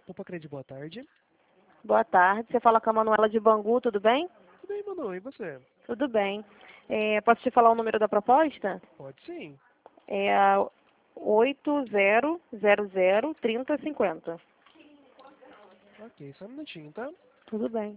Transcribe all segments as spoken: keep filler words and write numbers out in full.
Opa, Cred, boa tarde. Boa tarde, você fala com a Manuela de Bangu, tudo bem? Tudo bem, Manu, e você? Tudo bem. É, posso te falar o número da proposta? Pode sim. É a oito zero zero zero três zero cinco zero. Ok, só um minutinho, tá? Tudo bem.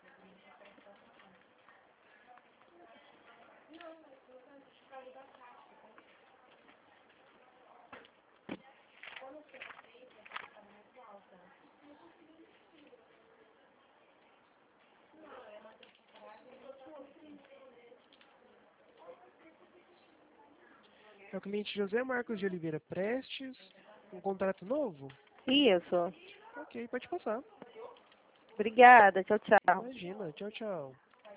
É o cliente José Marcos de Oliveira Prestes, um contrato novo? Isso. Ok, pode passar. Obrigada, tchau, tchau. Imagina, tchau, tchau.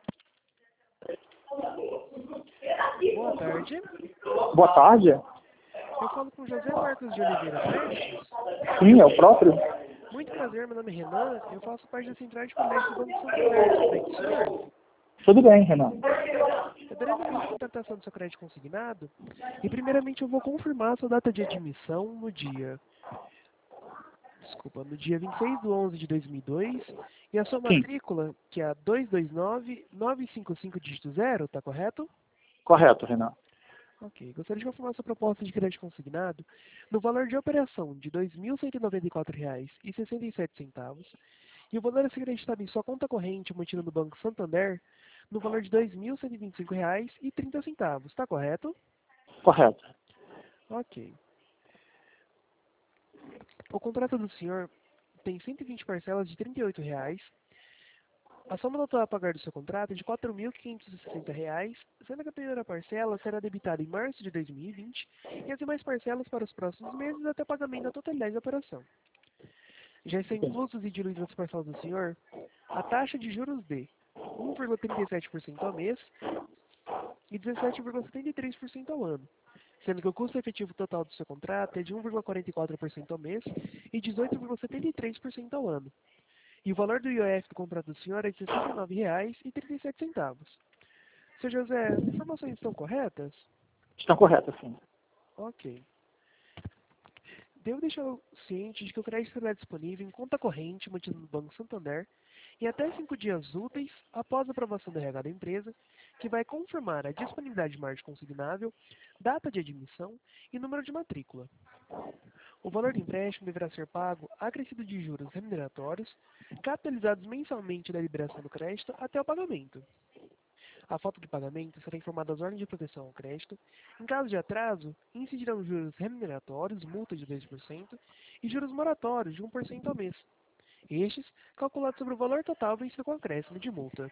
Boa tarde. Boa tarde. Eu falo com José Marcos de Oliveira Prestes. Sim, é o próprio. Muito prazer, meu nome é Renan, eu faço parte da Central de Colégio do Banco Santander, tudo bem com o senhor? Tudo bem, Renan. Eu darei número de contratação do seu crédito consignado e primeiramente eu vou confirmar a sua data de admissão no dia, desculpa, no dia vinte e seis de onze de dois mil e dois e a sua Sim, matrícula, que é a dois dois nove nove cinco cinco dígito zero, tá correto? correto, Renan. Ok, gostaria de confirmar sua proposta de crédito consignado no valor de operação de dois mil cento e noventa e quatro reais e sessenta e sete centavos e o valor a ser creditado em sua conta corrente mantida no Banco Santander no valor de dois mil cento e vinte e cinco reais e trinta centavos, tá correto? Correto. Ok. O contrato do senhor tem cento e vinte parcelas de trinta e oito reais. A soma total a pagar do seu contrato é de quatro mil quinhentos e sessenta reais, sendo que a primeira parcela será debitada em março de dois mil e vinte e as demais parcelas para os próximos meses até o pagamento da totalidade da operação. Já estão Sim. inclusos e diluídos nas parcelas do senhor a taxa de juros de um vírgula trinta e sete por cento ao mês e dezessete vírgula setenta e três por cento ao ano, sendo que o custo efetivo total do seu contrato é de um vírgula quarenta e quatro por cento ao mês e dezoito vírgula setenta e três por cento ao ano. E o valor do I O F do contrato do senhor é de sessenta e nove reais e trinta e sete centavos. Seu José, as informações estão corretas? Estão corretas, sim. Ok. Devo deixar o ciente de que o crédito será disponível em conta corrente mantida no Banco Santander em até cinco dias úteis após a aprovação do R H da empresa, que vai confirmar a disponibilidade de margem consignável, data de admissão e número de matrícula. O valor do empréstimo deverá ser pago acrescido de juros remuneratórios, capitalizados mensalmente da liberação do crédito até o pagamento. A falta de pagamento será informada às ordens de proteção ao crédito. Em caso de atraso, incidirão juros remuneratórios, multa de dois por cento, e juros moratórios de um por cento ao mês. Estes, calculados sobre o valor total vencido com acréscimo de multa.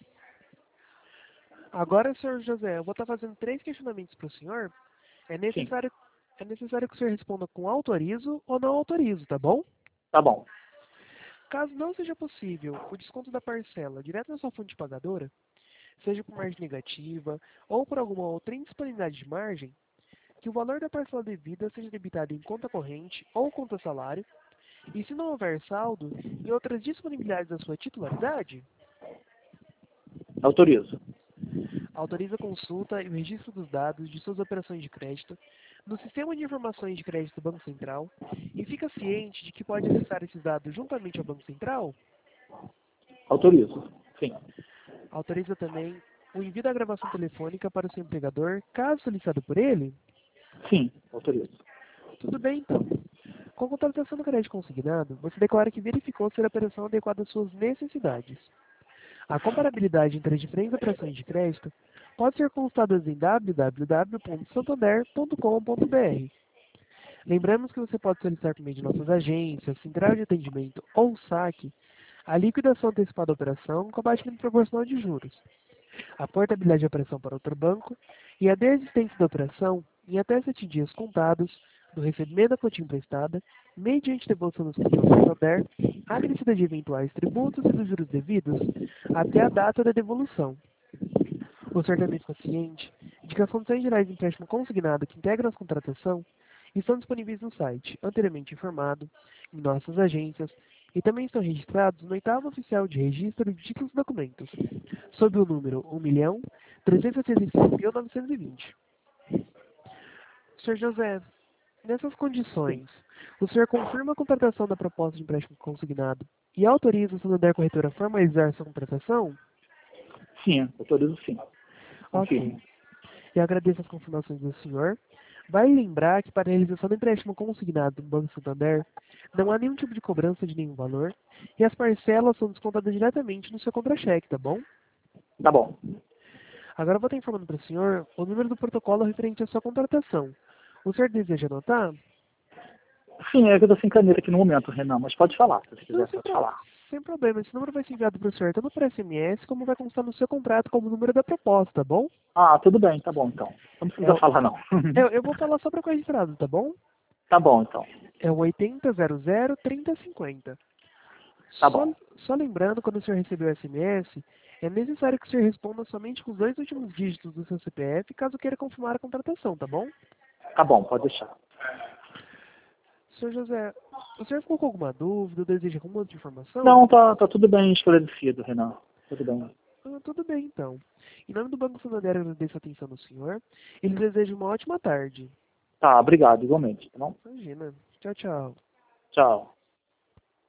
Agora, senhor José, eu vou estar fazendo três questionamentos para o senhor. É Sim. necessário, é necessário que o senhor responda com autorizo ou não autorizo, tá bom? Tá bom. Caso não seja possível o desconto da parcela direto na sua fonte pagadora, seja por margem negativa ou por alguma outra indisponibilidade de margem, que o valor da parcela devida seja debitado em conta corrente ou conta salário, e se não houver saldo, em outras disponibilidades da sua titularidade, Autorizo. autoriza a consulta e o registro dos dados de suas operações de crédito no Sistema de Informações de Crédito do Banco Central e fica ciente de que pode acessar esses dados juntamente ao Banco Central. Autorizo. Sim. Autoriza também o envio da gravação telefônica para o seu empregador, caso solicitado por ele. Sim. Autorizo. Tudo bem, então. Com a contratação do crédito consignado, você declara que verificou ser a operação adequada às suas necessidades. A comparabilidade entre as diferentes operações de crédito pode ser consultada em w w w ponto santander ponto com ponto b r. Lembramos que você pode solicitar por meio de nossas agências, central de atendimento ou saque a liquidação antecipada da operação com abatimento proporcional de juros, a portabilidade da operação para outro banco e a desistência da operação em até sete dias contados do recebimento da quantia emprestada, mediante devolução dos clientes ao Santander, acrescida de eventuais tributos e dos juros devidos até a data da devolução. O senhor também ficou ciente de que as condições gerais de empréstimo consignado que integram as contratação estão disponíveis no site, anteriormente informado, em nossas agências, e também estão registrados no oitavo oficial de registro de títulos e documentos, sob o número um milhão trezentos e setenta e cinco mil novecentos e vinte. senhor José, Nessas condições, o senhor confirma a contratação da proposta de empréstimo consignado e autoriza a Santander Corretora a formalizar essa contratação? Sim, autorizo sim. Ok. Confirmo. Eu agradeço as confirmações do senhor. Vale lembrar que para a realização do empréstimo consignado no Banco Santander, não há nenhum tipo de cobrança de nenhum valor e as parcelas são descontadas diretamente no seu contra-cheque, tá bom? Tá bom. Agora eu vou estar informando para o senhor o número do protocolo referente à sua contratação. O senhor deseja anotar? Sim, é que eu tô sem caneta aqui no momento, Renan, mas pode falar, se você Não, quiser, sem, pode pro- falar. sem problema. Esse número vai ser enviado para o senhor tanto por S M S como vai constar no seu contrato como número da proposta, tá bom? Ah, tudo bem, tá bom então. Não precisa É o- falar não. Eu, eu vou falar só para correr entrada, tá bom? Tá bom então. É o oitenta zero zero trinta cinquenta. Tá Só, bom. só lembrando, quando o senhor receber o S M S, é necessário que o senhor responda somente com os dois últimos dígitos do seu C P F, caso queira confirmar a contratação, tá bom? Tá bom, pode deixar. senhor José, o senhor ficou com alguma dúvida, deseja alguma outra informação? Não, tá, tá tudo bem esclarecido, Renan. Tudo bem. Ah, tudo bem, então. Em nome do Banco Santander, eu agradeço a atenção do senhor. Eles desejam uma ótima tarde. Tá, obrigado, igualmente, tá bom? Imagina. Tchau, tchau. Tchau.